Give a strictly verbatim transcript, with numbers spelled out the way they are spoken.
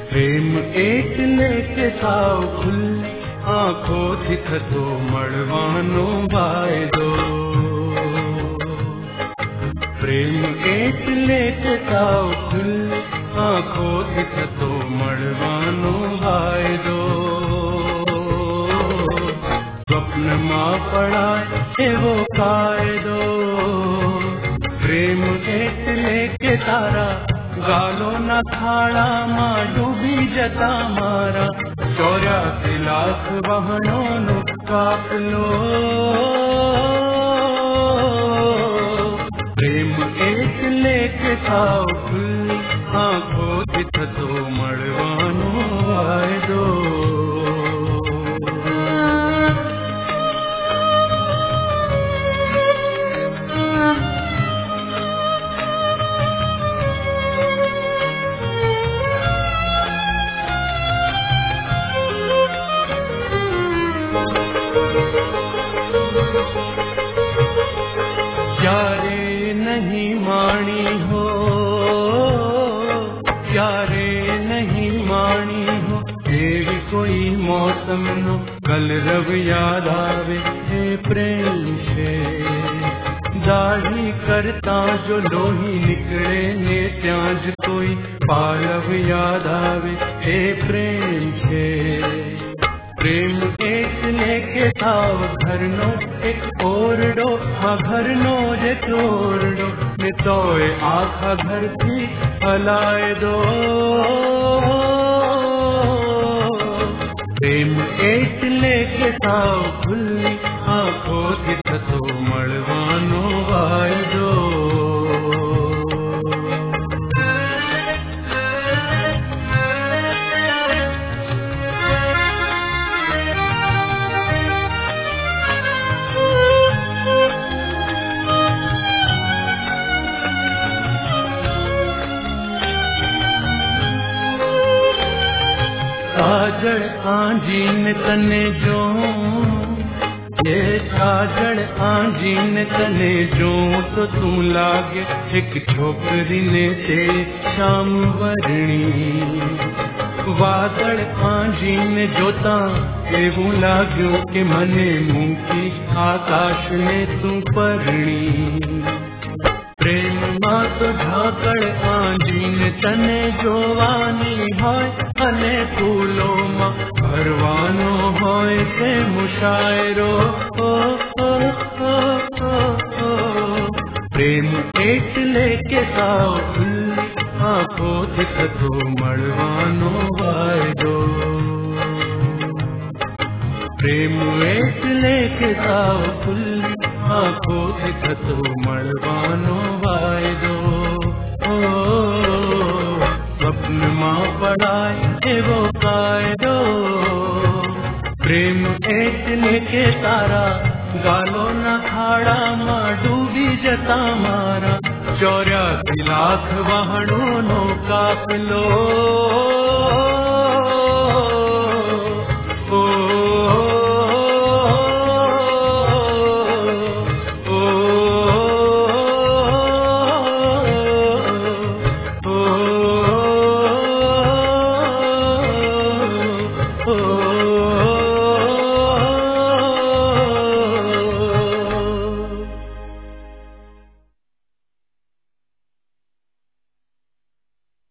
પ્રેમ એટલે કે સાવ ખુલ્લ આંખોથી થતો મળવાનો વાયદો. પ્રેમ એટલે કે સાવ ખુલ્લ આંખોથી થતો મળવાનો વાયદો. સ્વપ્નમાં પડાય એવો કાયદો. પ્રેમ એટલે કે તારા ગાલોના ખાડામાં ડૂબી જતા મારા ચોર્યાસી લાખ વહણોનો કાફલો. પ્રેમ એટલે કે સાવ ખુલ્લી આંખોથી થતો મળવાનો વાયદો. ક્યારે નહીં માણી હો, ક્યારે નહીં માણી હો એવી કોઈ મોસમનો કલરવ યાદ આવે એ પ્રેમ છે. દાઢી કરતા જો લોહી નીકળે ને ત્યાં જ કોઈ પાલવ યાદ આવે એ પ્રેમ છે. પ્રેમ એટલે કે સાવ ઘરનો એક ઓરડો, આ ઘરનો જે ચોરડો ને તોય આખા ઘરથી હલાય દો. પ્રેમ એટલે કે સાવ ખુલ્લી આંખોથી થતો મળવાનો વાયદો. કાજળ આંજીને તને જોઉં, એ કાજળ આંજીને તને જોઉં તો તું લાગે એક છોકરીને તે શ્યામ વર્ણી. વાદળ આંજીને જોતા એવું લાગ્યું કે મને મૂકી આકાશને તું પરણી. પ્રેમમાં તો ઢાકળ આંજીને તને જોવાની હોય અને ફૂલોમાં ભરવાનો હોય તે મુશાયરો. પ્રેમ એટલે કે સાવ ખુલ્લી આંખોથી થતો મળવાનો વાયદો. પ્રેમ એટલે કે સાવ ખુલ્લી આંખોથી થતો મળવાનો વાયદો. સ્વપ્નમાં પડાય એવો કાયદો. પ્રેમ એટલે કે તારા ગાલોના ખાડામાં ડૂબી જતા મારા ચોર્યાસી લાખ વહણોનો કાફલો.